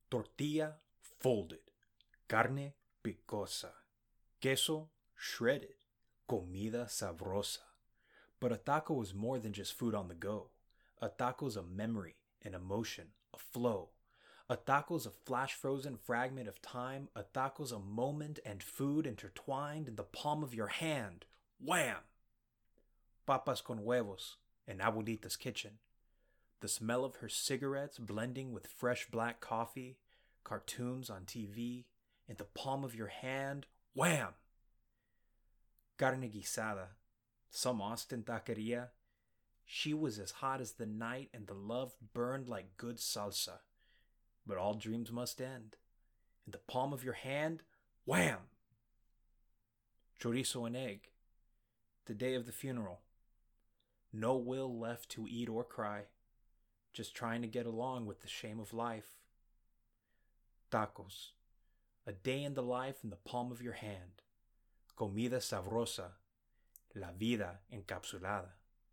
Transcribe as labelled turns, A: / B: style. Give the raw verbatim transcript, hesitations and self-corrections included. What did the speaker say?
A: tortilla folded, carne picosa, queso shredded, comida sabrosa. But a taco is more than just food on the go. A taco's a memory, an emotion, a flow. A taco's a flash-frozen fragment of time. A taco's a moment and food intertwined in the palm of your hand. Wham! Papas con huevos in Abuelita's kitchen. The smell of her cigarettes blending with fresh black coffee. Cartoons on T V. In the palm of your hand. Wham! Carne guisada. Some Austin taqueria. She was as hot as the night and the love burned like good salsa. But all dreams must end. In the palm of your hand, wham! Chorizo and egg. The day of the funeral. No will left to eat or cry. Just trying to get along with the shame of life. Tacos. A day in the life in the palm of your hand. Comida sabrosa. La vida encapsulada.